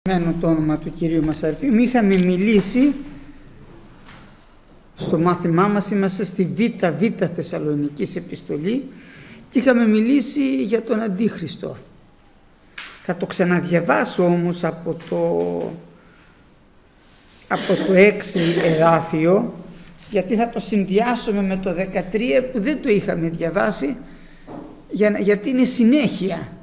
Το όνομα του Κυρίου μας, αδελφοί μου, είχαμε μιλήσει στο μάθημά μας, είμαστε στη Β' Θεσσαλονικής επιστολή και είχαμε μιλήσει για τον Αντίχριστο. Θα το ξαναδιαβάσω όμως από το 6 εδάφιο, γιατί θα το συνδυάσουμε με το 13 που δεν το είχαμε διαβάσει, γιατί είναι συνέχεια.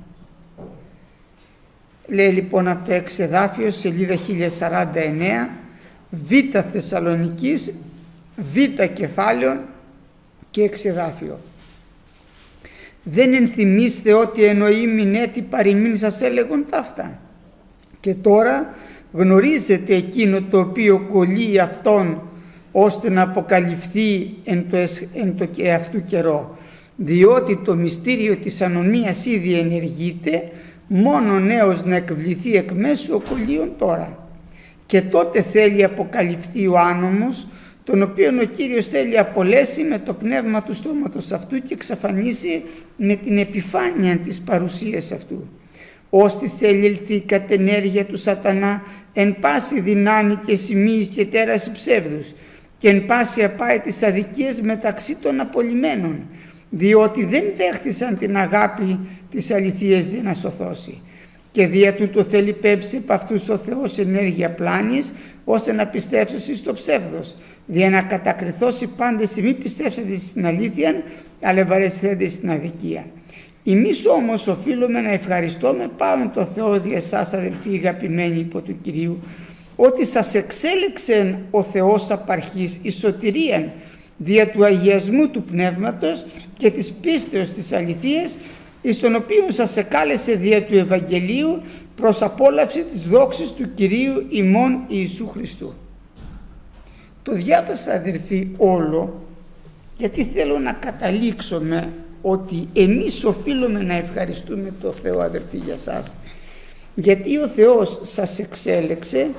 Λέει λοιπόν από το 6 εδάφιο, σελίδα 1049, Β' Θεσσαλονικής, Β' κεφάλαιο και 6 εδάφιο. Δεν ενθυμίστε ότι εννοεί μην έτη παροιμήν σας έλεγον ταύτα. Και τώρα γνωρίζετε εκείνο το οποίο κολλεί αυτόν ώστε να αποκαλυφθεί εν το εαυτού καιρό. Διότι το μυστήριο της ανομίας ήδη ενεργείται, μόνο νέος να εκβληθεί εκ μέσου ο κολλίων τώρα. Και τότε θέλει αποκαλυφθεί ο άνομος, τον οποίον ο Κύριος θέλει απολέσει με το πνεύμα του στόματος αυτού και εξαφανίσει με την επιφάνεια της παρουσίας αυτού. Ώστις θέλει ελθεί κατ' ενέργεια του σατανά εν πάση δυνάμει και σημείης και τέραση ψεύδους και εν πάση απάη της αδικίας μεταξύ των απολυμένων, διότι δεν δέχτησαν την αγάπη της αληθείας για να σωθώσει. Και δια τούτο θέλει πέμψει επ' αυτούς ο Θεός ενέργεια πλάνης, ώστε να πιστέψει στο ψεύδος, δια να κατακριθώσει πάντες οι μη πιστεύσατε στην αλήθεια, αλλά βαρεσθέντε στην αδικία. Εμείς όμως οφείλουμε να ευχαριστούμε πάνω το Θεό δια εσάς, αδελφοί αγαπημένοι υπό του Κυρίου, ότι σας εξέλεξε ο Θεός απ' αρχής εις σωτηρίαν, δια του αγιασμού του πνεύματος και της πίστεως της αληθείας, εις τον οποίο σας εκάλεσε δια του Ευαγγελίου προς απόλαυση της δόξης του Κυρίου ημών Ιησού Χριστού. Το διάβασα, αδερφοί, όλο, γιατί θέλω να καταλήξουμε ότι εμείς οφείλουμε να ευχαριστούμε το Θεό, αδερφοί, για σας, γιατί ο Θεός σας εξέλεξε,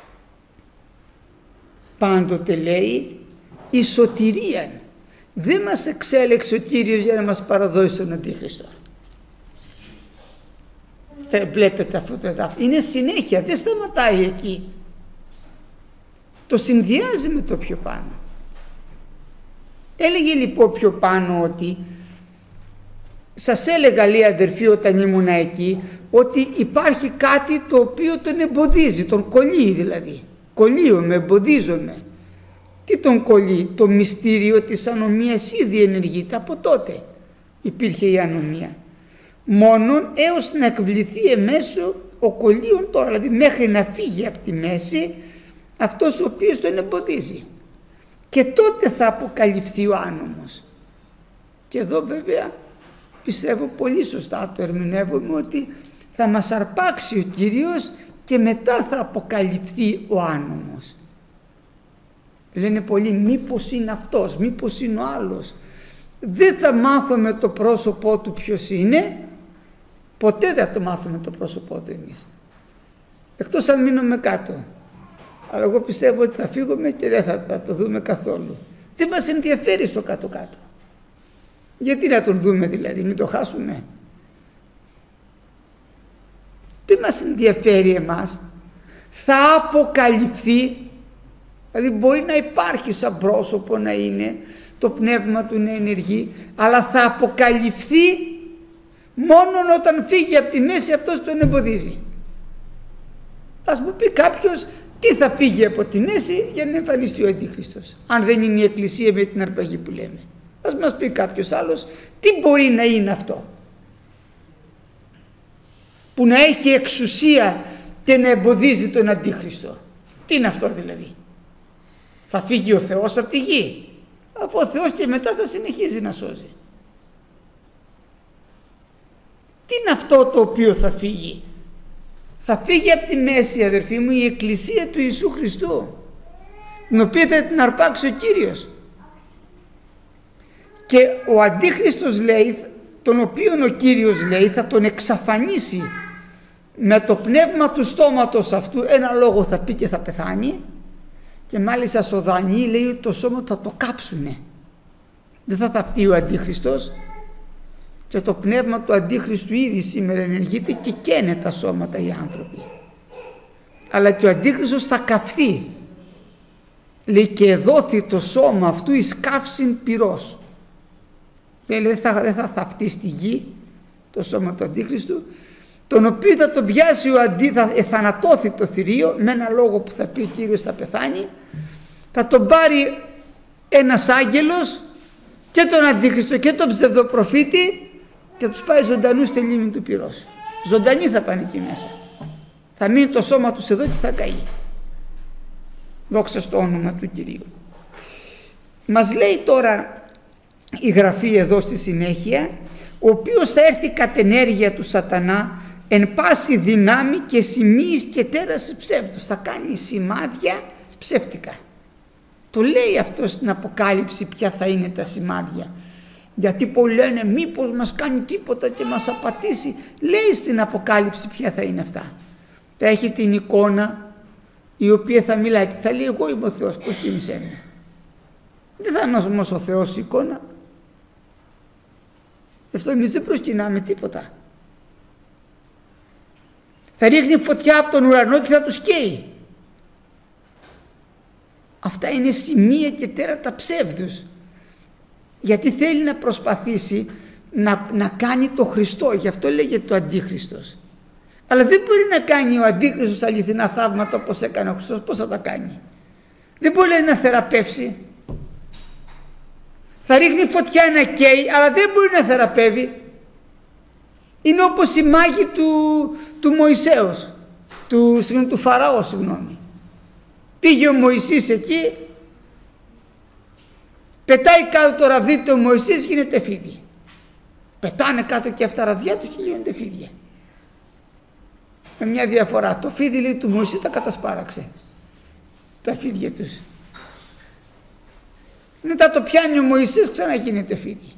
πάντοτε λέει, η σωτηρία. Δεν μας εξέλεξε ο Κύριος για να μας παραδώσει τον Αντίχριστο. Βλέπετε αυτό το εδάφιο, είναι συνέχεια, δεν σταματάει εκεί, το συνδυάζει με το πιο πάνω. Έλεγε λοιπόν πιο πάνω ότι σας έλεγα, λέει, αδερφοί, όταν ήμουνα εκεί, ότι υπάρχει κάτι το οποίο τον εμποδίζει, τον κολλεί δηλαδή, κολλείομαι, εμποδίζομαι. Τι τον κολλεί? Το μυστήριο της ανομίας ήδη ενεργείται, από τότε υπήρχε η ανομία, μόνον έως να εκβληθεί εμέσω ο κολλείων τώρα, δηλαδή μέχρι να φύγει από τη μέση αυτός ο οποίος τον εμποδίζει, και τότε θα αποκαλυφθεί ο άνομος. Και εδώ βέβαια πιστεύω πολύ σωστά το ερμηνεύουμε, ότι θα μας αρπάξει ο Κύριος και μετά θα αποκαλυφθεί ο άνομος. Λένε πολλοί, μήπως είναι αυτός, μήπως είναι ο άλλος. Δεν θα μάθουμε το πρόσωπό του ποιος είναι, ποτέ δεν θα το μάθουμε το πρόσωπό του εμείς, εκτός αν μείνουμε κάτω. Αλλά εγώ πιστεύω ότι θα φύγουμε και δεν θα το δούμε καθόλου. Δεν μας ενδιαφέρει στο κάτω-κάτω. Γιατί να τον δούμε δηλαδή, μην το χάσουμε? Δεν μας ενδιαφέρει εμάς. Θα αποκαλυφθεί, δηλαδή μπορεί να υπάρχει σαν πρόσωπο, να είναι, το πνεύμα του να ενεργεί, αλλά θα αποκαλυφθεί μόνο όταν φύγει από τη μέση αυτός τον εμποδίζει. Ας μου πει κάποιος, τι θα φύγει από τη μέση για να εμφανιστεί ο Αντίχριστος, αν δεν είναι η Εκκλησία με την αρπαγή που λέμε? Ας μας πει κάποιος άλλος, τι μπορεί να είναι αυτό που να έχει εξουσία και να εμποδίζει τον Αντίχριστο? Τι είναι αυτό δηλαδή? Θα φύγει ο Θεός από τη γη, αφού ο Θεός και μετά θα συνεχίζει να σώζει. Τι είναι αυτό το οποίο θα φύγει? Θα φύγει από τη μέση, αδερφοί μου, η Εκκλησία του Ιησού Χριστού, την οποία θα την αρπάξει ο Κύριος. Και ο Αντίχριστος, λέει, τον οποίον ο Κύριος, λέει, θα τον εξαφανίσει με το πνεύμα του στόματος αυτού. Ένα λόγο θα πει και θα πεθάνει, και μάλιστα στο Δανιή λέει ότι το σώμα θα το κάψουνε. Δεν θα θαυτεί ο Αντίχριστος, και το πνεύμα του Αντίχριστου ήδη σήμερα ενεργείται και καίνε τα σώματα οι άνθρωποι. αλλά και ο Αντίχριστος θα καυθεί. Λέει και εδόθη το σώμα αυτού εις καύσιν πυρός. Δεν θα θαυτεί στη γη το σώμα του Αντίχριστου, τον οποίο θα τον πιάσει θα εθανατώθει το θηρίο με ένα λόγο που θα πει ο Κύριος θα πεθάνει, θα τον πάρει ένας άγγελος και τον Αντίχριστο και τον ψευδοπροφήτη και θα τους πάει ζωντανούς στη λίμνη του πυρός. Ζωντανοί θα πάνε εκεί μέσα. Θα μείνει το σώμα τους εδώ και θα καεί. Δόξα στο όνομα του Κυρίου. Μας λέει τώρα η Γραφή εδώ στη συνέχεια, ο οποίος θα έρθει κατ' ενέργεια του σατανά εν πάση δυνάμει και σημείης και τέρας ψεύδους. Θα κάνει σημάδια ψεύτικα. Το λέει αυτό στην Αποκάλυψη ποια θα είναι τα σημάδια. Γιατί πολλοί λένε μήπως μας κάνει τίποτα και μας απατήσει. Λέει στην Αποκάλυψη ποια θα είναι αυτά. Θα έχει την εικόνα η οποία θα μιλάει και θα λέει εγώ είμαι ο Θεός, πώς κίνησέ με. Δεν θα είναι όμως ο Θεός η εικόνα. Γι' αυτό εμείς δεν προσκυνάμε τίποτα. Θα ρίχνει φωτιά από τον ουρανό και θα τους καίει. Αυτά είναι σημεία και τέρατα ψεύδους. Γιατί θέλει να προσπαθήσει να κάνει το Χριστό. Γι' αυτό λέγεται το Αντίχριστος. Αλλά δεν μπορεί να κάνει ο Αντίχριστος αληθινά θαύματα όπως έκανε ο Χριστός. Πώς θα τα κάνει? Δεν μπορεί να θεραπεύσει. Θα ρίχνει φωτιά να καίει, αλλά δεν μπορεί να θεραπεύει. Είναι όπως οι μάγοι του Μωυσέως, του Φαραώ, συγγνώμη. Πήγε ο Μωυσής εκεί, πετάει κάτω το ραβδί του ο Μωυσής, γίνεται φίδι. Πετάνε κάτω και αυτά ραβδιά τους και γίνονται φίδια. Με μια διαφορά, το φίδι λέει του Μωυσή τα κατασπάραξε, τα φίδια τους. Μετά το πιάνει ο Μωυσής, ξαναγίνεται φίδι.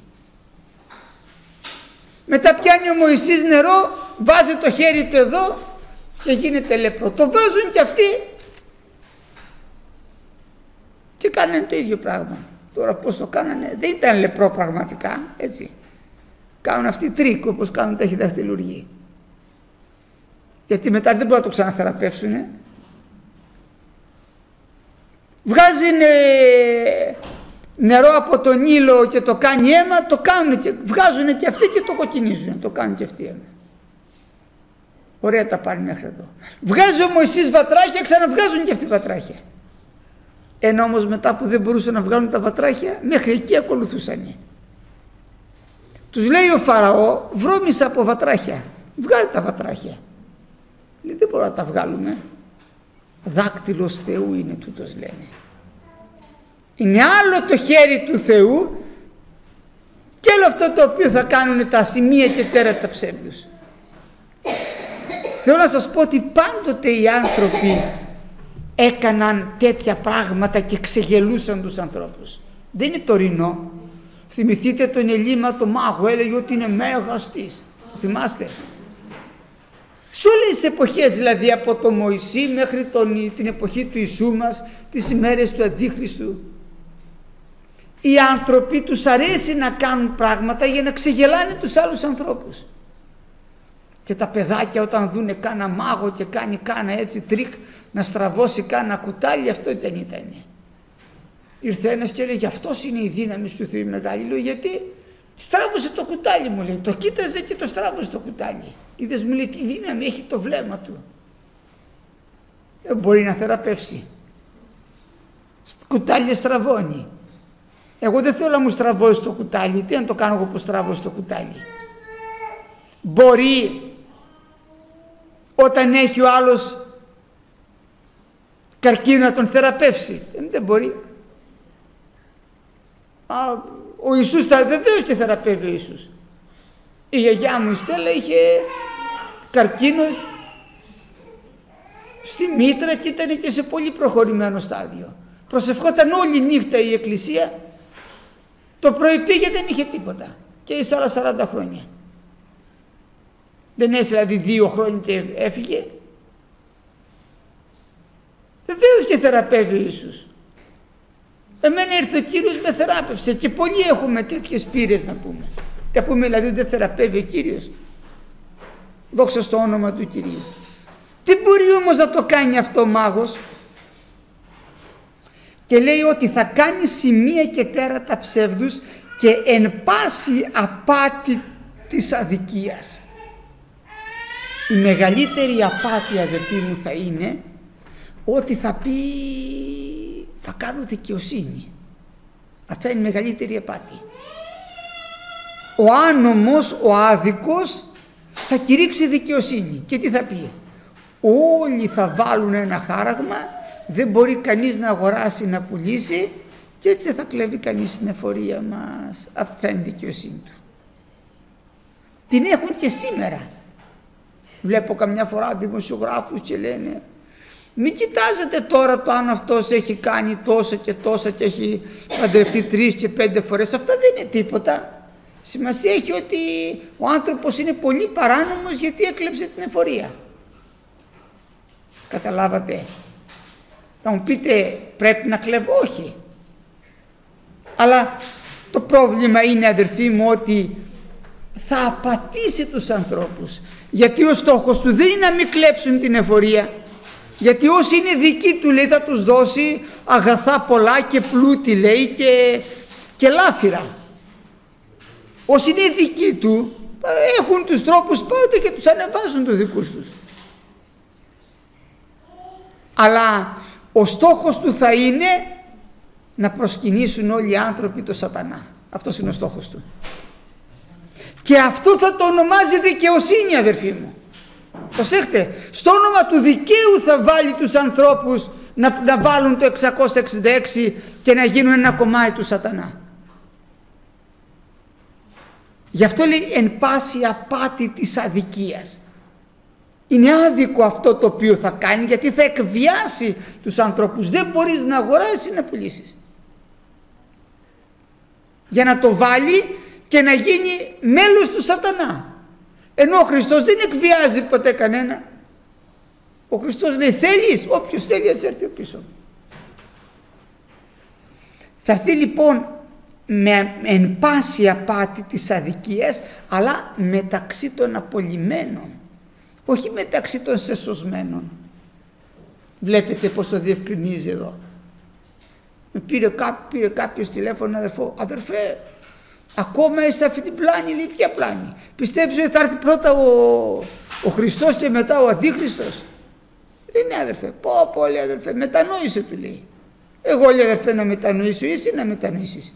Μετά πιάνει ο Μωυσής νερό, βάζει το χέρι του εδώ και γίνεται λεπρό. Το βάζουν και αυτοί και κάνανε το ίδιο πράγμα. Τώρα πώς το κάνανε, δεν ήταν λεπρό πραγματικά, έτσι. Κάνουν αυτοί τρίκ όπως κάνουν τα χειδαχτυλουργοί. Γιατί μετά δεν μπορούν να το ξαναθεραπεύσουνε. Βγάζει νερό από τον ήλιο και το κάνει αίμα, το κάνουν και βγάζουν και αυτοί και το κοκκινίζουν, το κάνουν και αυτοί αίμα. Ωραία τα πάνε μέχρι εδώ. Βγάζει ο Μωυσής βατράχια, ξαναβγάζουν και αυτοί βατράχια. Ενώ όμως μετά που δεν μπορούσαν να βγάλουν τα βατράχια, μέχρι εκεί ακολουθούσαν. Τους λέει ο Φαραώ, βρώμησα από βατράχια, βγάλε τα βατράχια. Λέει δεν μπορούμε να τα βγάλουμε. Δάκτυλος Θεού είναι τούτος, λένε. Είναι άλλο το χέρι του Θεού και όλο αυτό το οποίο θα κάνουν τα σημεία και τέρατα ψεύδους. Θέλω να σας πω ότι πάντοτε οι άνθρωποι έκαναν τέτοια πράγματα και ξεγελούσαν τους ανθρώπους. Δεν είναι τωρινό. Θυμηθείτε τον Ελίμα το μάγο, έλεγε ότι είναι μέγαστης. Το θυμάστε? Σε όλες τις εποχές, δηλαδή από το Μωυσή μέχρι την εποχή του Ιησού μας, τις ημέρες του Αντίχριστου, οι άνθρωποι τους αρέσει να κάνουν πράγματα για να ξεγελάνε τους άλλους ανθρώπους. Και τα παιδάκια όταν δούνε κάνα μάγο και κάνει κάνα έτσι τρίκ να στραβώσει κάνα κουτάλι, αυτό τι αν ήταν. Ήρθε ένας και έλεγε αυτός είναι η δύναμη του Θεού μεγάλη. Λέω γιατί? Στράβωσε το κουτάλι, μου λέει. Το κοίταζε και το στράβωσε το κουτάλι. Είδες, μου λέει, τι δύναμη έχει το βλέμμα του. Δεν μπορεί να θεραπεύσει. Κουτάλι στραβώνει. Εγώ δεν θέλω να μου στραβώσει το κουτάλι. Τι να το κάνω εγώ που στράβωσε το κουτάλι? Μπορεί όταν έχει ο άλλος καρκίνο να τον θεραπεύσει? Δεν μπορεί. Ο Ιησούς βεβαίως και θεραπεύει ο Ιησούς. Η γιαγιά μου η Στέλλα είχε καρκίνο στη μήτρα και ήταν και σε πολύ προχωρημένο στάδιο. Προσευχόταν όλη νύχτα η εκκλησία, το πρωί πήγε δεν είχε τίποτα και εις άλλα 40 χρόνια. Δεν έσε δηλαδή 2 χρόνια και έφυγε. Βεβαίως και θεραπεύει ο Ιησούς. Εμένα ήρθε ο Κύριος με θεράπευσε και πολλοί έχουμε τέτοιες πείρες να πούμε. Να πούμε δηλαδή δεν θεραπεύει ο Κύριος. Δόξα στο όνομα του Κυρίου. Τι Δεν μπορεί όμως να το κάνει αυτό ο μάγος. Και λέει ότι θα κάνει σημεία και τέρατα ψεύδους και εν πάση απάτη της αδικίας. Η μεγαλύτερη απάτη, αδερφοί μου, θα είναι ότι θα πει θα κάνω δικαιοσύνη. Αυτά είναι η μεγαλύτερη απάτη. Ο άνομος, ο άδικος θα κηρύξει δικαιοσύνη. Και τι θα πει? Όλοι θα βάλουν ένα χάραγμα, δεν μπορεί κανείς να αγοράσει, να πουλήσει και έτσι θα κλέβει κανείς την εφορία μας. Αυτή θα είναι η δικαιοσύνη του. Την έχουν και σήμερα. Βλέπω καμιά φορά δημοσιογράφους και λένε μην κοιτάζετε τώρα το αν αυτός έχει κάνει τόσα και τόσα και έχει παντρευτεί 3 και 5 φορές. Αυτά δεν είναι τίποτα. Σημασία έχει ότι ο άνθρωπος είναι πολύ παράνομος γιατί έκλεψε την εφορία. Καταλάβατε? Θα μου πείτε πρέπει να κλέβω? Όχι. Αλλά το πρόβλημα είναι, αδερφοί μου, ότι θα απατήσει τους ανθρώπους. Γιατί ο στόχος του δεν είναι να μην κλέψουν την εφορία. Γιατί όσοι είναι δικοί του, λέει, θα τους δώσει αγαθά πολλά και πλούτη, λέει, και λάφυρα. Όσοι είναι δικοί του έχουν τους τρόπους πάντοτε και τους ανεβάζουν τους δικούς τους. Αλλά ο στόχος του θα είναι να προσκυνήσουν όλοι οι άνθρωποι το σατανά. Αυτός είναι ο στόχος του. Και αυτό θα το ονομάζει δικαιοσύνη, αδερφοί μου. Προσέχτε, στο όνομα του δικαίου θα βάλει τους ανθρώπους να βάλουν το 666 και να γίνουν ένα κομμάτι του σατανά. Γι' αυτό λέει εν πάση απάτη της αδικίας. Είναι άδικο αυτό το οποίο θα κάνει, γιατί θα εκβιάσει τους ανθρώπους. Δεν μπορείς να αγοράσεις ή να πουλήσεις. Για να το βάλει και να γίνει μέλος του σατανά. Ενώ ο Χριστός δεν εκβιάζει ποτέ κανένα. Ο Χριστός λέει θέλεις, όποιος θέλει ας έρθει πίσω. Θα έρθει λοιπόν με εν πάση απάτη της αδικίας, αλλά μεταξύ των απολυμένων, όχι μεταξύ των σεσωσμένων. Βλέπετε πως το διευκρινίζει εδώ. Πήρε κάποιος τηλέφωνο, αδερφέ, ακόμα είσαι σε αυτή την πλάνη? Λέει, ποια πλάνη? Πιστεύεις ότι θα έρθει πρώτα ο Χριστός και μετά ο Αντίχριστος? Λέει, ναι αδερφέ. Πω λέει, αδερφέ, μετανόησε, του λέει. Εγώ, λέει, αδερφέ, να μετανοήσω ή εσύ να μετανοήσεις?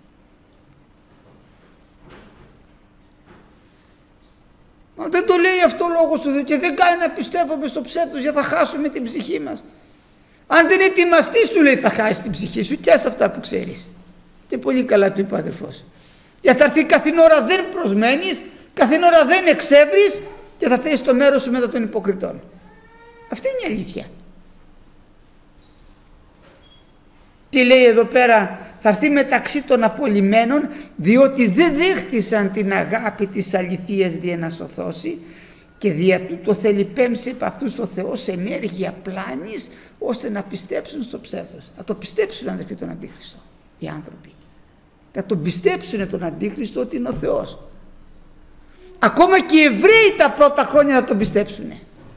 Μα δεν το λέει αυτό ο λόγος του Θεού και δεν κάνει να πιστεύουμε στο ψεύδος, γιατί θα χάσουμε την ψυχή μας. Αν δεν ετοιμαστείς, του λέει, θα χάσεις την ψυχή σου και άστα αυτά που ξέρεις. Και πολύ καλά του είπε ο αδερφός. Γιατί θα έρθει καθήν ώρα δεν προσμένεις, καθήν ώρα δεν εξεύρεις και θα θέσεις το μέρος σου μετά των υποκριτών. Αυτή είναι η αλήθεια. Τι λέει εδώ πέρα? Θα έρθει μεταξύ των απολυμένων, διότι δεν δέχτησαν την αγάπη της αληθείας δια να σωθώσει και δια τούτο θέλει πέμψει επ' αυτούς ο Θεός ενέργεια πλάνης ώστε να πιστέψουν στο ψεύδος. Να το πιστέψουν, αδερφοί, τον Αντίχριστο οι άνθρωποι. Να τον πιστέψουν τον Αντίχριστο ότι είναι ο Θεός. Ακόμα και οι Εβραίοι τα πρώτα χρόνια θα τον πιστέψουν.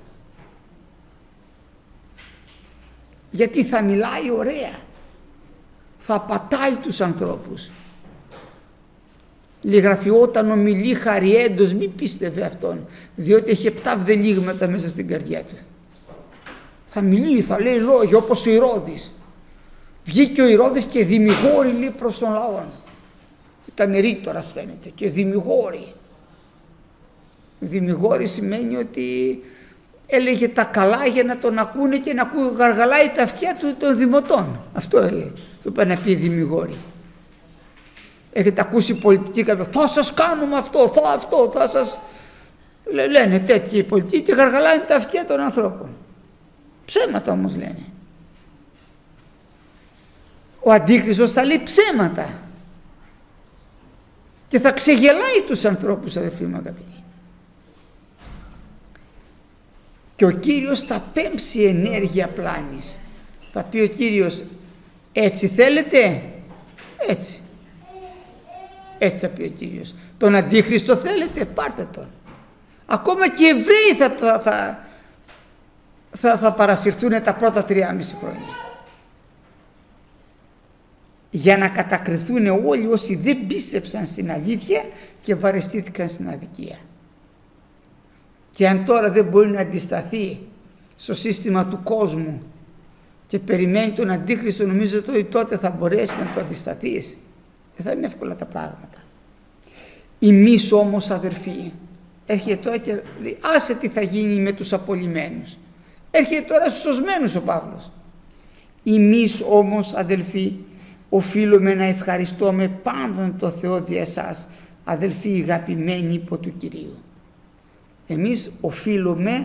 Γιατί θα μιλάει ωραία, θα πατάει τους ανθρώπους. Γραφεί όταν ομιλεί χαριέντος μη πίστευε αυτόν, διότι έχει 7 βδελίγματα μέσα στην καρδιά του. Θα μιλεί, θα λέει λόγια όπως ο Ηρώδης. Βγήκε ο Ηρώδης και δημιγόρη, λέει, προς τον λαό. Ήταν ρήτορας φαίνεται και δημιγόρη. Δημιγόρη σημαίνει ότι έλεγε τα καλά για να τον ακούνε και να γαργαλάει τα αυτιά του των δημοτών. Αυτό πάει να πει δημιγόρη. Έχετε ακούσει πολιτικοί κάποιοι, θα σας κάνουμε αυτό, θα σας... Λένε τέτοιοι οι πολιτικοί και γαργαλάνε τα αυτιά των ανθρώπων. Ψέματα όμως λένε. Ο Αντίχριστος θα λέει ψέματα και θα ξεγελάει τους ανθρώπους, αδερφοί μου αγαπητοί. Και ο Κύριος θα πέμψει ενέργεια πλάνης. Θα πει ο Κύριος, έτσι θέλετε? Έτσι. Έτσι θα πει ο Κύριος. Τον Αντίχριστο θέλετε? Πάρτε τον. Ακόμα και οι Εβραίοι θα παρασυρθούν τα πρώτα 3,5 χρόνια. Για να κατακριθούν όλοι όσοι δεν πίστεψαν στην αλήθεια και βαρεστήθηκαν στην αδικία. Και αν τώρα δεν μπορεί να αντισταθεί στο σύστημα του κόσμου και περιμένει τον Αντίχριστο, νομίζω ότι τότε θα μπορέσει να το αντισταθείς. Δεν θα είναι εύκολα τα πράγματα. Εμείς όμως, αδερφοί, έρχεται τώρα και λέει, άσε τι θα γίνει με τους απολυμένους. Έρχεται τώρα στους σωσμένους ο Παύλος. Εμείς όμως, αδελφοί, οφείλουμε να ευχαριστούμε πάντων το Θεό δι' εσάς, αδελφοί αγαπημένοι υπό του Κυρίου. Εμείς οφείλουμε,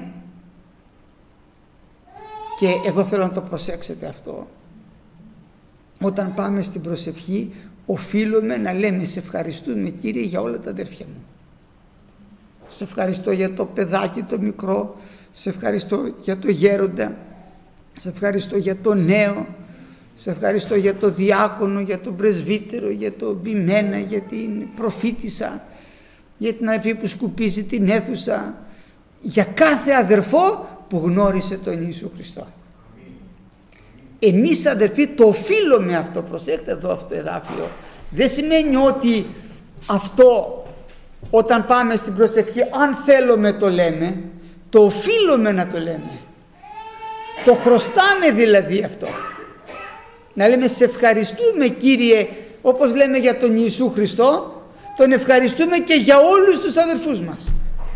και εδώ θέλω να το προσέξετε αυτό, όταν πάμε στην προσευχή οφείλουμε να λέμε σε ευχαριστούμε Κύριε για όλα τα αδέρφια μου. Σε ευχαριστώ για το παιδάκι το μικρό, σε ευχαριστώ για το γέροντα, σε ευχαριστώ για το νέο, σε ευχαριστώ για το διάκονο, για τον πρεσβύτερο, για το μπημένα, για την προφήτησα, για την αδερφή που σκουπίζει την αίθουσα, για κάθε αδερφό που γνώρισε τον Ιησού Χριστό. Εμείς, αδερφοί, το οφείλουμε αυτό. Προσέχτε εδώ αυτό το εδάφιο. Δεν σημαίνει ότι αυτό όταν πάμε στην προσευχή, αν θέλουμε το λέμε, το οφείλουμε να το λέμε. Το χρωστάμε δηλαδή αυτό. Να λέμε σε ευχαριστούμε Κύριε, όπως λέμε για τον Ιησού Χριστό, τον ευχαριστούμε και για όλους τους αδερφούς μας.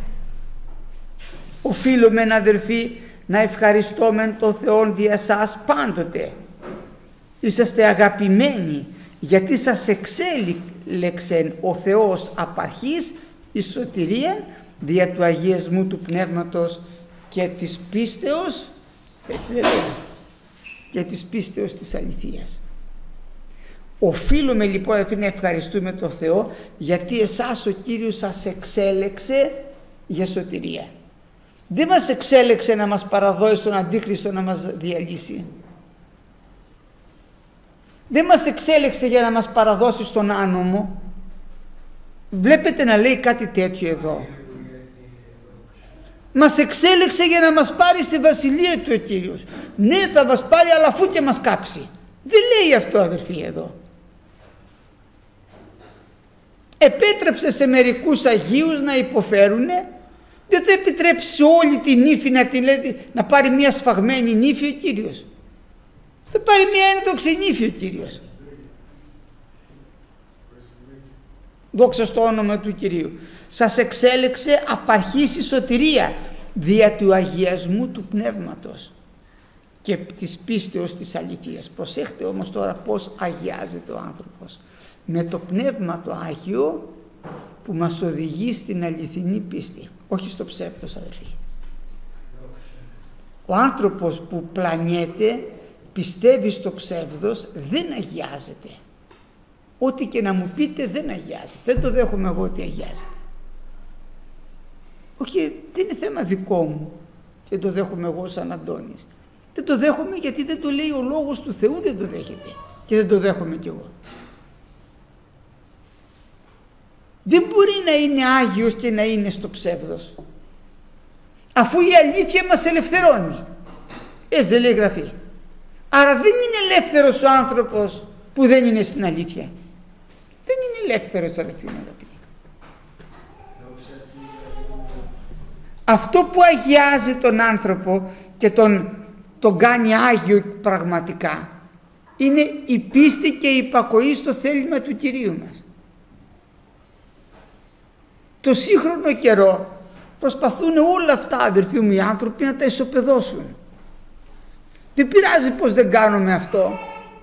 Οφείλουμε, αδερφοί, να ευχαριστούμε τον Θεό δια σας πάντοτε. Είσαστε αγαπημένοι, γιατί σας εξέλεξε ο Θεός απαρχής εις σωτηρίαν δια του αγιασμού του Πνεύματος και της πίστεως, έτσι δεν λέει, και της πίστεως της αληθείας. Οφείλουμε λοιπόν, αδερφοί, να ευχαριστούμε τον Θεό, γιατί εσάς ο Κύριος σας εξέλεξε για σωτηρία. Δεν μας εξέλεξε να μας παραδώσει στον Αντίχριστο να μας διαλύσει. Δεν μας εξέλεξε για να μας παραδώσει στον άνομο. Βλέπετε να λέει κάτι τέτοιο εδώ. Μας εξέλεξε για να μας πάρει στη βασιλεία του ο Κύριος. Ναι, θα μας πάρει, αλλά αφού και μας κάψει. Δεν λέει αυτό, αδερφοί, εδώ. Επέτρεψε σε μερικούς Αγίους να υποφέρουνε. Δεν θα επιτρέψει όλη την ύφη να πάρει μια σφαγμένη νύφη ο Κύριος. Θα πάρει μια ένδοξη νύφη ο Κύριος. Δόξα στο όνομα του Κυρίου. Σας εξέλεξε απαρχής η σωτηρία δια του αγιασμού του Πνεύματος και της πίστεως της αληθείας. Προσέχτε όμως τώρα πώς αγιάζεται ο άνθρωπος. Με το Πνεύμα το Άγιο που μας οδηγεί στην αληθινή πίστη, όχι στο ψεύδος, αδερφοί. Ο άνθρωπος που πλανιέται, πιστεύει στο ψεύδος, δεν αγιάζεται. Ό,τι και να μου πείτε δεν αγιάζεται. Δεν το δέχομαι εγώ ότι αγιάζεται. Όχι, δεν είναι θέμα δικό μου και το δέχομαι εγώ σαν Αντώνης. Δεν το δέχομαι γιατί δεν το λέει ο Λόγος του Θεού, δεν το δέχεται και δεν το δέχομαι κι εγώ. Δεν μπορεί να είναι Άγιος και να είναι στο ψεύδος, αφού η αλήθεια μας ελευθερώνει. Έτσι δεν λέει η Γραφή. Άρα δεν είναι ελεύθερος ο άνθρωπος που δεν είναι στην αλήθεια. Δεν είναι ελεύθερος, αδελφοί μου αγαπητοί. Αυτό που αγιάζει τον άνθρωπο και τον κάνει Άγιο πραγματικά είναι η πίστη και η υπακοή στο θέλημα του Κυρίου μας. Το σύγχρονο καιρό προσπαθούν όλα αυτά, αδερφοί μου, οι άνθρωποι να τα ισοπεδώσουν. Δεν πειράζει πως δεν κάνουμε αυτό.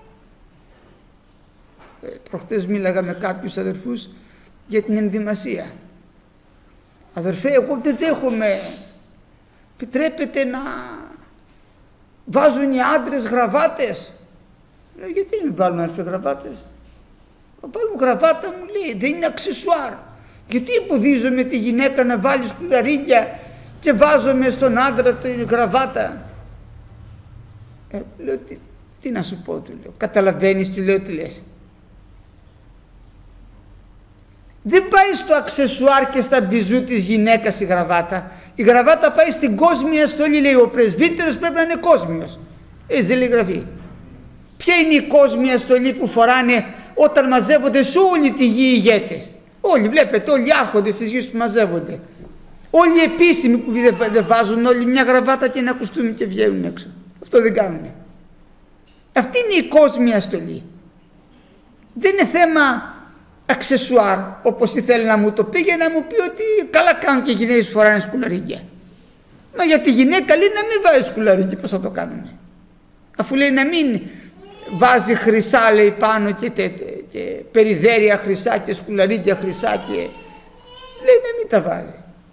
Προχτές μίλαγα με κάποιους αδερφούς για την ενδυμασία. Αδερφέ, εγώ δεν δέχομαι. Επιτρέπεται να βάζουν οι άντρες γραβάτες. Λέω, γιατί δεν βάλουν, αδερφέ, γραβάτες? Να βάλουν γραβάτα, μου λέει, δεν είναι αξεσουάρ. Γιατί εμποδίζομαι τη γυναίκα να βάλει σκουλαρίκια και βάζομαι στον άντρα την γραβάτα? Λέω, τι να σου πω, του λέω. Καταλαβαίνεις, του λέω, τι λες? Δεν πάει στο αξεσουάρ και στα μπιζού της γυναίκας η γραβάτα. Η γραβάτα πάει στην κόσμια στολή, λέει, ο πρεσβύτερος πρέπει να είναι κόσμιος. Έτσι δεν λέει γραφή. Ποια είναι η κόσμια στολή που φοράνε όταν μαζεύονται σε όλη τη γη οι ηγέτες? Όλοι, βλέπετε, όλοι οι άρχοντες της γης που μαζεύονται. Όλοι οι επίσημοι που δεν βάζουν όλοι μια γραβάτα και ένα κουστούμι και βγαίνουν έξω. Αυτό δεν κάνουν. Αυτή είναι η κόσμια στολή. Δεν είναι θέμα αξεσουάρ, όπως ήθελε να μου το πει, για να μου πει ότι καλά κάνουν και οι γυναίκες που φοράνε σκουλαρίκια. Μα για τη γυναίκα λέει να μην βάζει σκουλαρίκι, πώς θα το κάνουμε? Αφού λέει να μην βάζει χρυσά, λέει, πάνω και περιδέρια χρυσά και σκουλαρίκια χρυσά και λέει να μην τα βάζει.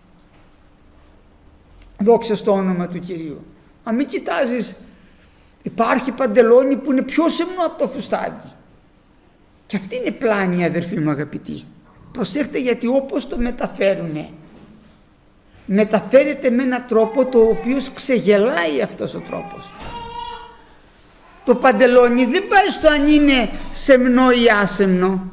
Δόξα στο όνομα του Κυρίου. Αν μην κοιτάζεις, υπάρχει παντελόνι που είναι πιο σεμνό από το φουστάκι. Και αυτή είναι πλάνη, αδερφοί μου αγαπητοί. Προσέχτε, γιατί όπως το μεταφέρουνε, μεταφέρεται με έναν τρόπο το οποίο ξεγελάει αυτός ο τρόπος. Το παντελόνι δεν πάει στο αν είναι σεμνό ή άσεμνο.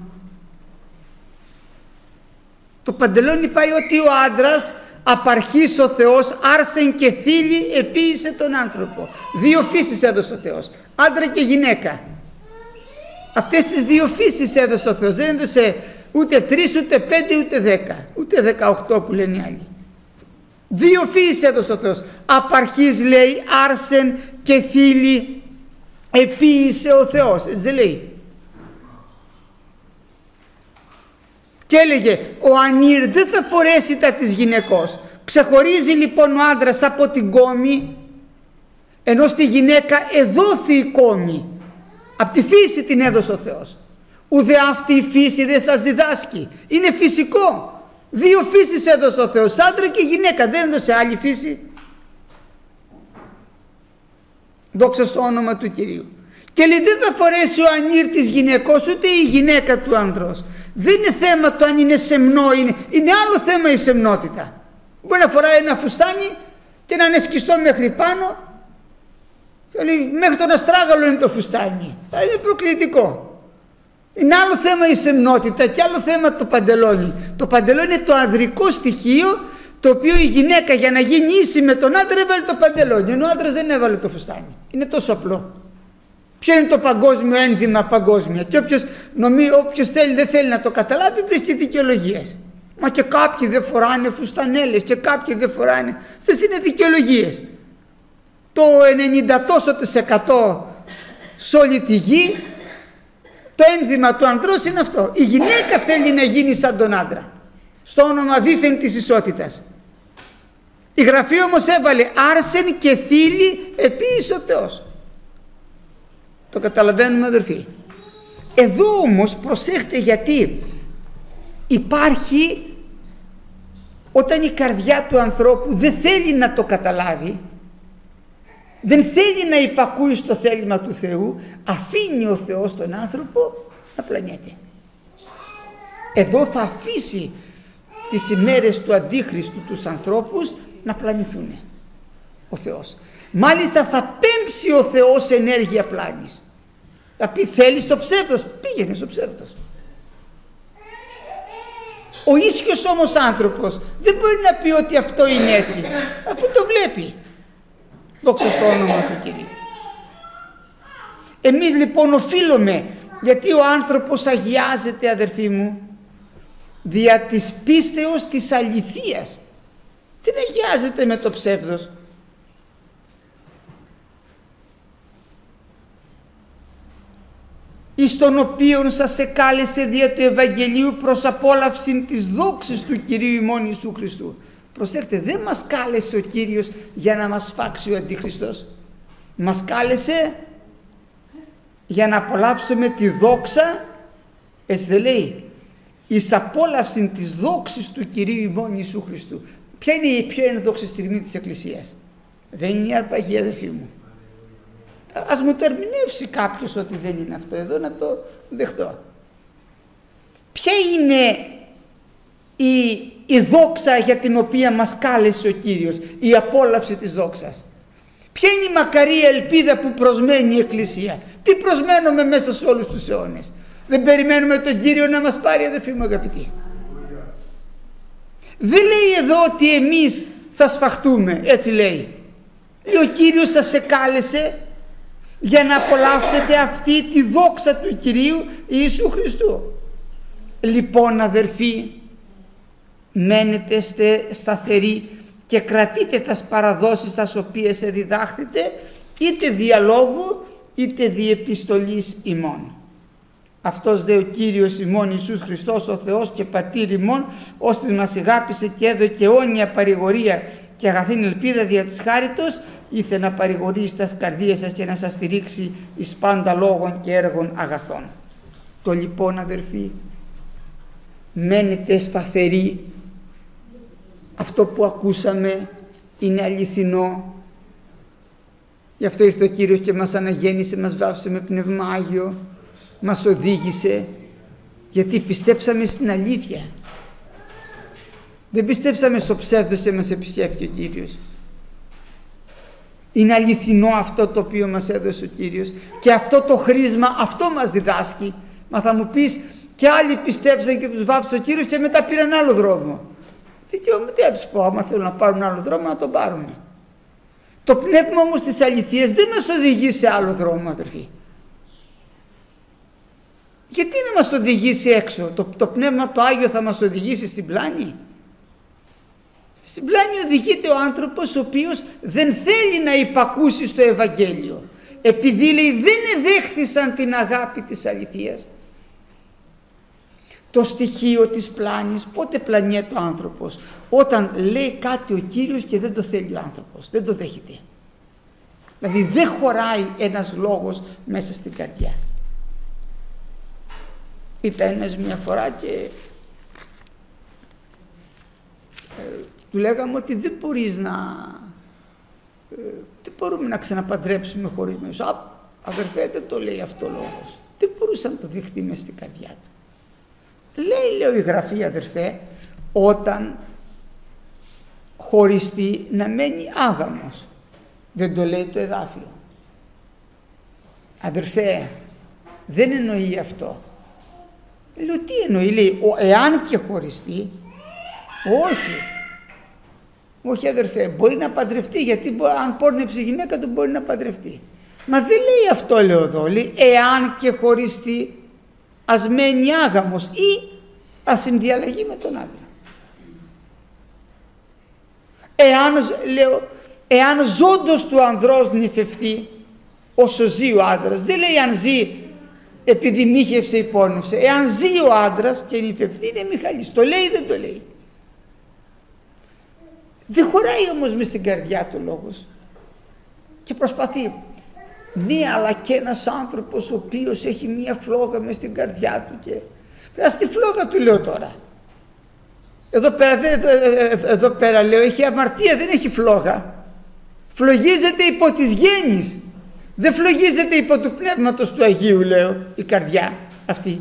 Το παντελόνι πάει ότι ο άντρας απαρχής ο Θεός άρσεν και θήλη επίησε τον άνθρωπο. Δύο φύσεις έδωσε ο Θεός, άντρα και γυναίκα. Αυτές τις δύο φύσεις έδωσε ο Θεός. Δεν έδωσε ούτε 3, ούτε 5, ούτε 10, ούτε 18 που λένε οι άλλοι. Δύο φύσεις έδωσε ο Θεός. Απαρχής, λέει, άρσεν και θήλη επίησε ο Θεός. Έτσι δεν λέει? Και έλεγε ο ανήρ δεν θα φορέσει τα της γυναικός. Ξεχωρίζει λοιπόν ο άντρας από την κόμη, ενώ στη γυναίκα εδόθη η κόμη. Απ' τη φύση την έδωσε ο Θεός. Ουδε αυτή η φύση δεν σας διδάσκει. Είναι φυσικό. Δύο φύσεις έδωσε ο Θεός, άντρα και γυναίκα. Δεν έδωσε άλλη φύση? Δόξα στο όνομα του Κυρίου. Και λέει δεν θα φορέσει ο ανήρ της γυναικός, ούτε η γυναίκα του άντρος. Δεν είναι θέμα το αν είναι σεμνό, είναι άλλο θέμα η σεμνότητα. Μπορεί να φοράει ένα φουστάνι και να είναι σκιστό μέχρι πάνω. Μέχρι τον αστράγαλο είναι το φουστάνι. Είναι προκλητικό. Είναι άλλο θέμα η σεμνότητα και άλλο θέμα το παντελόνι. Το παντελόνι είναι το ανδρικό στοιχείο, το οποίο η γυναίκα για να γίνει ίση με τον άντρα έβαλε το παντελόνι, ενώ ο άντρας δεν έβαλε το φουστάνι. Είναι τόσο απλό. Ποιο είναι το παγκόσμιο ένδυμα παγκόσμια? Και όποιος θέλει δεν θέλει να το καταλάβει, βρίσκει δικαιολογίες. Μα και κάποιοι δεν φοράνε φουστανέλες και κάποιοι δεν φοράνε. Αυτές είναι δικαιολογίες. Το 90% σε όλη τη γη το ένδυμα του ανδρός είναι αυτό. Η γυναίκα θέλει να γίνει σαν τον άντρα, στο όνομα δήθεν της ισότητας. Η Γραφή όμως έβαλε άρσεν και θήλη επίησε ο Θεός. Το καταλαβαίνουμε, αδερφοί? Εδώ όμως προσέχτε, γιατί υπάρχει, όταν η καρδιά του ανθρώπου δεν θέλει να το καταλάβει, δεν θέλει να υπακούει στο θέλημα του Θεού, αφήνει ο Θεός τον άνθρωπο να πλανιέται. Εδώ θα αφήσει τις ημέρες του Αντίχριστου τους ανθρώπους να πλανηθούν ο Θεός. Μάλιστα θα πέμψει ο Θεός ενέργεια πλάνης. Θα πει θέλεις το ψεύδος, πήγαινε στο ψεύδος. Ο ίσιος όμως άνθρωπος δεν μπορεί να πει ότι αυτό είναι έτσι, αφού το βλέπει. Δόξα στο όνομα του Κυρίου. Εμείς λοιπόν οφείλουμε, γιατί ο άνθρωπος αγιάζεται, αδερφοί μου, δια της πίστεως της αληθείας. Δεν αγιάζεται με το ψεύδος. εις τον οποίον σας εκάλεσε δια του Ευαγγελίου προς απόλαυση της δόξης του Κυρίου ημών Ιησού Χριστού. Προσέξτε, δεν μας κάλεσε ο Κύριος για να μας φάξει ο Αντιχριστός. Μας κάλεσε για να απολαύσουμε τη δόξα, έτσι δεν λέει, εις απόλαυση της δόξης του Κυρίου ημών Ιησού Χριστού. Ποια είναι η πιο ένδοξη στιγμή της Εκκλησίας? Δεν είναι η αρπαγή, αδερφοί μου. Ας μου το ερμηνεύσει κάποιος ότι δεν είναι αυτό εδώ, να το δεχτώ. Ποια είναι η δόξα για την οποία μας κάλεσε ο Κύριος, η απόλαυση της δόξας? Ποια είναι η μακαρία ελπίδα που προσμένει η Εκκλησία? Τι προσμένουμε μέσα σε όλους τους αιώνες? Δεν περιμένουμε τον Κύριο να μας πάρει, αδερφοί μου αγαπητοί? Δεν λέει εδώ ότι εμείς θα σφαχτούμε, έτσι λέει. Ο Κύριος σας σε κάλεσε για να απολαύσετε αυτή τη δόξα του Κυρίου Ιησού Χριστού. Λοιπόν αδερφοί, μένετε σταθεροί και κρατείτε τας παραδόσεις τας οποίες διδάχθητε, είτε διαλόγου είτε δι' επιστολής ημών. Αυτός δε ο Κύριος ημών Ιησούς Χριστός ο Θεός και Πατήρ ημών, ώστις μας αγάπησε και έδωκε αιώνια παρηγορία και αγαθήν ελπίδα δια της χάριτος, ήθε να παρηγορήσει τας καρδίες σας και να σας στηρίξει εις πάντα λόγων και έργων αγαθών. Το λοιπόν αδερφοί, μένετε σταθεροί. Αυτό που ακούσαμε είναι αληθινό. Γι' αυτό ήρθε ο Κύριος και μας αναγέννησε, μας βάφησε με Πνεύμα Άγιο, μας οδήγησε, γιατί πιστέψαμε στην αλήθεια. Δεν πιστέψαμε στο ψεύδος και μας επισκέφθηκε ο Κύριος. Είναι αληθινό αυτό το οποίο μας έδωσε ο Κύριος και αυτό το χρήσμα αυτό μας διδάσκει. Μα θα μου πεις, και άλλοι πιστέψαν και τους βάφησε ο Κύριος και μετά πήραν άλλο δρόμο. Δικαιώμαι, τι να τους πω, άμα θέλουν να πάρουν άλλο δρόμο να τον πάρουν. Το πνεύμα όμως της αληθείας δεν μας οδηγεί σε άλλο δρόμο, αδερφοί. Γιατί να μας οδηγήσει έξω? Το πνεύμα το Άγιο θα μας οδηγήσει στην πλάνη? Στην πλάνη οδηγείται ο άνθρωπος ο οποίος δεν θέλει να υπακούσει στο Ευαγγέλιο, επειδή λέει δεν εδέχθησαν την αγάπη της αληθείας. Το στοιχείο της πλάνης, πότε πλανιέται ο άνθρωπος? Όταν λέει κάτι ο Κύριος και δεν το θέλει ο άνθρωπος, δεν το δέχεται. Δηλαδή δεν χωράει ένας λόγος μέσα στην καρδιά. Ήταν ένας μια φορά και του λέγαμε ότι δεν μπορείς να... δεν μπορούμε να ξαναπαντρέψουμε χωρίς μέσα. Αδερφέ, δεν το λέει αυτό λόγος. Δεν μπορούσε να το δεχτεί μες στην καρδιά του. Λέει η Γραφή, αδερφέ, όταν χωριστεί να μένει άγαμος. Δεν το λέει το εδάφιο. Αδερφέ, δεν εννοεί αυτό. Λέω, τι εννοεί? Λέει, εάν και χωριστεί. Όχι. Όχι αδερφέ, μπορεί να παντρευτεί, γιατί αν πόρνεψε η γυναίκα του μπορεί να παντρευτεί. Μα δεν λέει αυτό, λέω εδώ. Λέει, εάν και χωριστεί, ας μένει άγαμος ή ας συνδιαλλαγεί με τον άντρα. Εάν ζώντος του ανδρός νυφευθεί όσο ζει ο άντρας, δεν λέει αν ζει επειδή μύχευσε ή πόρνευσε. Εάν ζει ο άντρας και νυφευθεί είναι Μιχαλής. Το λέει ή δεν το λέει? Δεν χωράει όμως μες στην καρδιά του λόγος και προσπαθεί. Ναι, αλλά και ένας άνθρωπος ο οποίος έχει μία φλόγα μες στην καρδιά του και... Ας τη φλόγα του λέω τώρα. Εδώ πέρα λέω έχει αμαρτία, δεν έχει φλόγα. Φλογίζεται υπό της γέννης. Δεν φλογίζεται υπό του Πνεύματος του Αγίου, λέω, η καρδιά αυτή.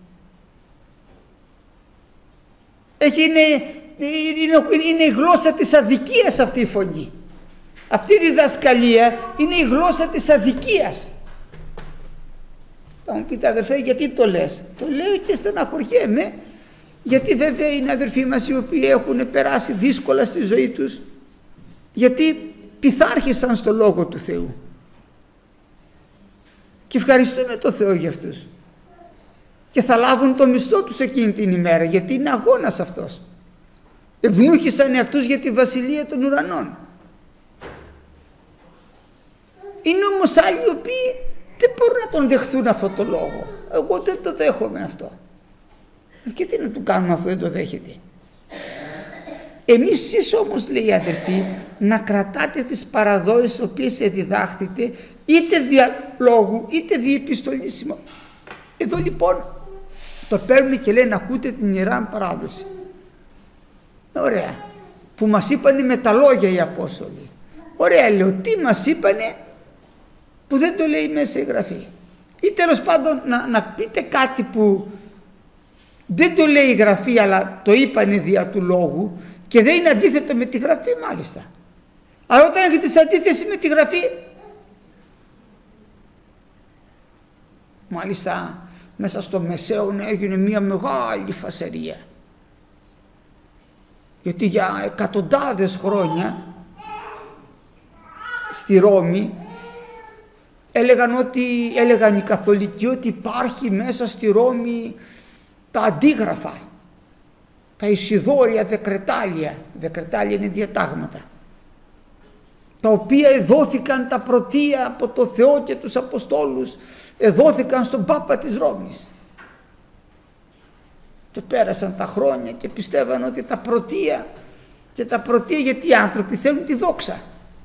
Είναι η γλώσσα της αδικίας αυτή η φωνή. Αυτή η διδασκαλία είναι η γλώσσα της αδικίας. Θα μου πείτε αδερφέ, γιατί το λες? Το λέω και στεναχωριέμαι, γιατί βέβαια είναι αδερφοί μας οι οποίοι έχουν περάσει δύσκολα στη ζωή τους, γιατί πειθάρχησαν στο Λόγο του Θεού. Και ευχαριστούμε τον Θεό για αυτούς. Και θα λάβουν το μισθό τους εκείνη την ημέρα, γιατί είναι αγώνας αυτός. Ευνούχησαν εαυτούς για τη βασιλεία των ουρανών. Είναι όμως άλλοι οι οποίοι δεν μπορούν να τον δεχθούν αυτό το λόγο. Εγώ δεν το δέχομαι αυτό. Και τι να του κάνουμε αφού δεν το δέχεται? Εμείς εσείς όμως, λέει αδερφοί, να κρατάτε τις παραδόσεις τις οποίες διδάχθητε, είτε δια λόγου είτε δι' επιστολής. Εδώ λοιπόν το παίρνουν και λένε ακούτε την Ιερά Παράδοση. Ωραία. Που μας είπανε με τα λόγια οι Απόστολοι. Ωραία, λέω, τι μας είπανε που δεν το λέει μέσα η Γραφή? Ή τέλος πάντων να πείτε κάτι που δεν το λέει η Γραφή αλλά το είπανε δια του λόγου και δεν είναι αντίθετο με τη Γραφή μάλιστα. Αλλά όταν έχετε σε αντίθεση με τη Γραφή, μάλιστα μέσα στο Μεσαίωνα έγινε μια μεγάλη φασαρία. Γιατί για εκατοντάδες χρόνια στη Ρώμη έλεγαν οι καθολικοί ότι υπάρχει μέσα στη Ρώμη τα αντίγραφα, τα Ισιδώρια Δεκρετάλια. Δεκρετάλια είναι διατάγματα, τα οποία εδώθηκαν τα πρωτεία από το Θεό και τους Αποστόλους, εδώθηκαν στον Πάπα της Ρώμης. Και πέρασαν τα χρόνια και πιστεύαν ότι τα πρωτεία, και τα πρωτεία γιατί οι άνθρωποι θέλουν τη δόξα.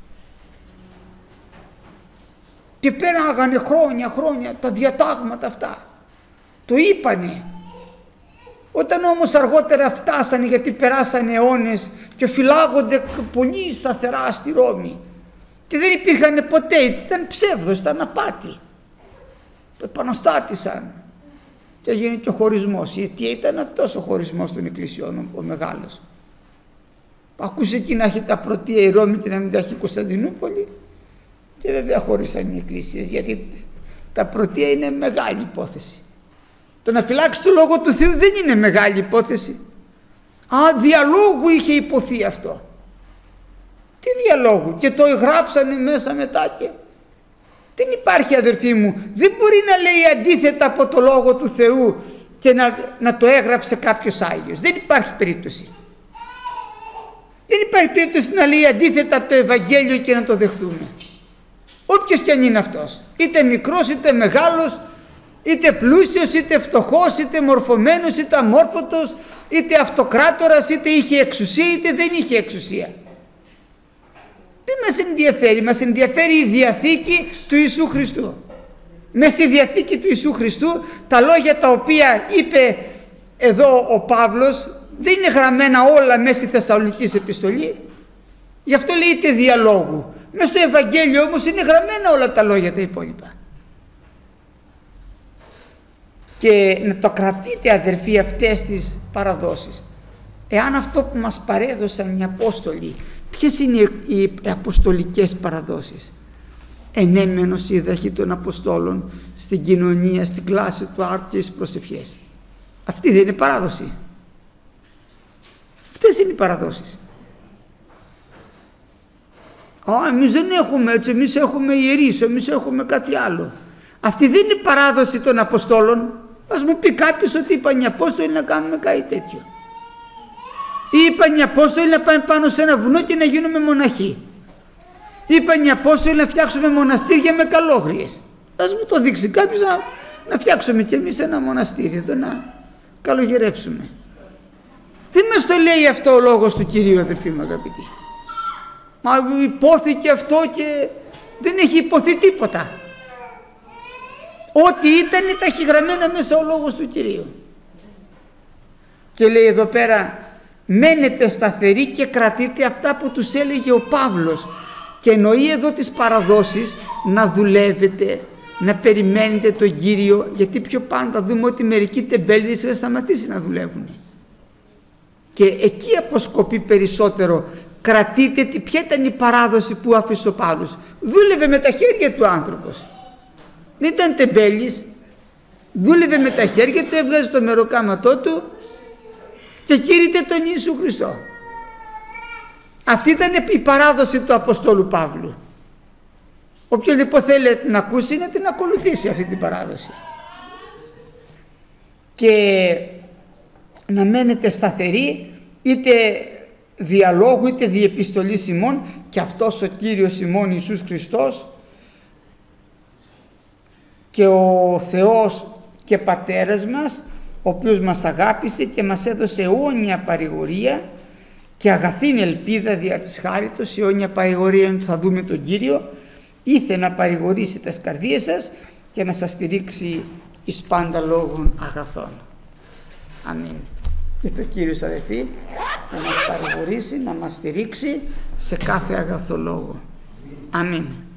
Και πέραγανε χρόνια τα διατάγματα αυτά. Το είπανε. Όταν όμως αργότερα φτάσανε, γιατί περάσανε αιώνες και φυλάγονται πολύ σταθερά στη Ρώμη και δεν υπήρχαν ποτέ, ήταν ψεύδος, ήταν απάτη. Το επαναστάτησαν και έγινε και ο χωρισμός. Γιατί ήταν αυτός ο χωρισμός των εκκλησιών, ο μεγάλος. Ακούσε εκεί να έχει τα πρωτεία η Ρώμη και να μην τα έχει η Κωνσταντινούπολη, και βέβαια χωρίσαν οι εκκλησίες, γιατί τα πρωτεία είναι μεγάλη υπόθεση. Το να φυλάξει το Λόγο του Θεού δεν είναι μεγάλη υπόθεση. Διαλόγου είχε υποθεί αυτό. Τι διαλόγου? Και το γράψανε μέσα μετά και δεν υπάρχει, αδερφοί μου, δεν μπορεί να λέει αντίθετα από το Λόγο του Θεού και να το έγραψε κάποιος Άγιος. Δεν υπάρχει περίπτωση. Δεν υπάρχει περίπτωση να λέει αντίθετα από το Ευαγγέλιο και να το δεχτούμε. Όποιος και αν είναι αυτός, είτε μικρός είτε μεγάλος, είτε πλούσιος είτε φτωχός, είτε μορφωμένος είτε αμόρφωτος, είτε αυτοκράτορας, είτε είχε εξουσία είτε δεν είχε εξουσία. Δεν μας ενδιαφέρει, μας ενδιαφέρει η Διαθήκη του Ιησού Χριστού. Μες στη Διαθήκη του Ιησού Χριστού τα λόγια τα οποία είπε εδώ ο Παύλος δεν είναι γραμμένα όλα μέσα στη Θεσσαλονικής επιστολή, γι' αυτό λέγεται διαλόγου. Μες στο Ευαγγέλιο όμως είναι γραμμένα όλα τα λόγια τα υπόλοιπα. Και να το κρατείτε, αδερφοί, αυτές τις παραδόσεις. Εάν αυτό που μας παρέδωσαν οι Απόστολοι, ποιες είναι οι αποστολικές παραδόσεις? Ενέμενος η δαχή των Αποστόλων στην κοινωνία, στην κλάση του άρτου και στις προσευχές. Αυτή δεν είναι παράδοση? Αυτές είναι οι παραδόσεις. Εμείς δεν έχουμε έτσι, εμείς έχουμε ιερείς, εμείς έχουμε κάτι άλλο. Αυτή δεν είναι παράδοση των Αποστόλων. Ας μου πει κάποιος ότι είπαν οι Απόστολοι να κάνουμε κάτι τέτοιο. Ή είπαν οι Απόστολοι να πάμε πάνω σε ένα βουνό και να γίνουμε μοναχοί. Είπαν οι Απόστολοι να φτιάξουμε μοναστήρια με καλόγριες. Ας μου το δείξει κάποιος να φτιάξουμε κι εμείς ένα μοναστήρι εδώ, να καλογερέψουμε. Δεν μας το λέει αυτό ο λόγος του Κυρίου, αδερφοί μου αγαπητοί. Μα υπόθηκε αυτό και δεν έχει υποθεί τίποτα. Ό,τι ήταν τα έχει γραμμένα μέσα ο λόγος του Κυρίου. Και λέει εδώ πέρα, μένετε σταθεροί και κρατείτε αυτά που τους έλεγε ο Παύλος. Και εννοεί εδώ τις παραδόσεις, να δουλεύετε, να περιμένετε τον Κύριο, γιατί πιο πάνω θα δούμε ότι μερικοί τεμπέληδες θα σταματήσει να δουλεύουν. Και εκεί αποσκοπεί περισσότερο. Κρατείτε, ποια ήταν η παράδοση που άφησε ο Παύλος? Δούλευε με τα χέρια του άνθρωπος. Δεν ήταν τεμπέλης. Δούλευε με τα χέρια του, έβγαζε το μεροκάματό του και κήρυτε τον Ιησού Χριστό. Αυτή ήταν η παράδοση του Αποστόλου Παύλου. Όποιος λοιπόν θέλει να την ακούσει, να την ακολουθήσει αυτή την παράδοση. Και να μένετε σταθεροί, είτε διαλόγου είτε διεπιστολής ημών, και αυτός ο Κύριος ημών Ιησούς Χριστός και ο Θεός και Πατέρας μας, ο οποίος μας αγάπησε και μας έδωσε αιώνια παρηγορία και αγαθήν ελπίδα δια της χάριτος. Η αιώνια παρηγορία είναι ότι θα δούμε τον Κύριο. Ήθε να παρηγορήσει τας καρδίες σας και να σας στηρίξει εις πάντα λόγων αγαθών. Αμήν. Και το Κύριος, αδελφοί, να μας παρηγορήσει, να μας στηρίξει σε κάθε αγαθό λόγο. Αμήν.